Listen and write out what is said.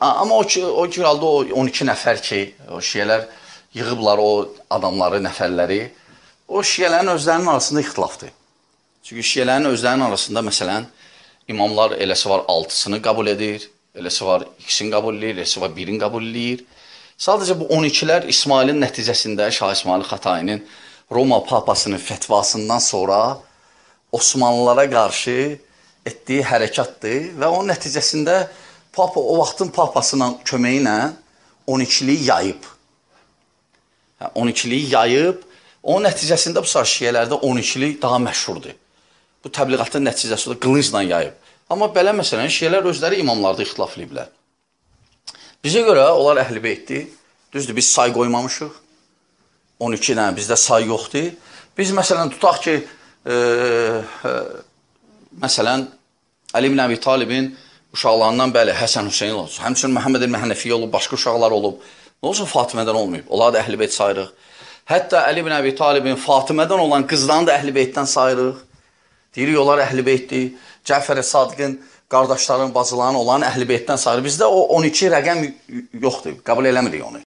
Amma o ki halda o 12 nəfər ki, o şiyələr yığıblar o adamları, nəfərləri, o şiyələrin özlərinin arasında ixtilafdır. Çünki şiyələrin özlərinin arasında, məsələn, imamlar eləsi var 6-sını qəbul edir, eləsi var 2-sini qəbul edir, eləsi var 1-ini qəbul edir. Sadəcə bu 12-lər İsmailin nəticəsində, Şah İsmail Xatainin Roma papasının fətvasından sonra Osmanlılara qarşı etdiyi hərəkatdır və onun nəticəsində Papa o vaxtın papasının köməyi ilə 12-liyi yayıb. 12-liyi yayıb, onun nəticəsində bu saat şiyələrdə 12-lik daha məşhurdur. Bu təbliğatın nəticəsində qılıncla yayıb. Amma belə məsələn, şiyələr özləri imamlarda ixtilaflayıblar. Bizə görə onlar əhl-i beytdir. Düzdür, biz say qoymamışıq. 12-lə bizdə say yoxdur. Biz məsələn tutaq ki, məsələn, Əli ibn Əbi Talibin uşaqlarından bəli, Həsən Hüseyin olsun. Həmçinin Məhəmməd el-Məhnəfiyyə olub, başqa uşaqlar olub. Nə olsun Fatimədən olmayıb? Onlar da əhl-i beyt sayırıq. Hətta Əli ibn Əbi Talibin Fatimədən olan qızlarını da əhl-i beytdən sayırıq. Deyirik, onlar əhl-i beytdir. Cəfər-i Sadiqin qardaşların, bacılarının olan əhl-i beytdən sayırıq. Bizdə o 12 rəqəm yoxdur, qəbul eləmirik onu.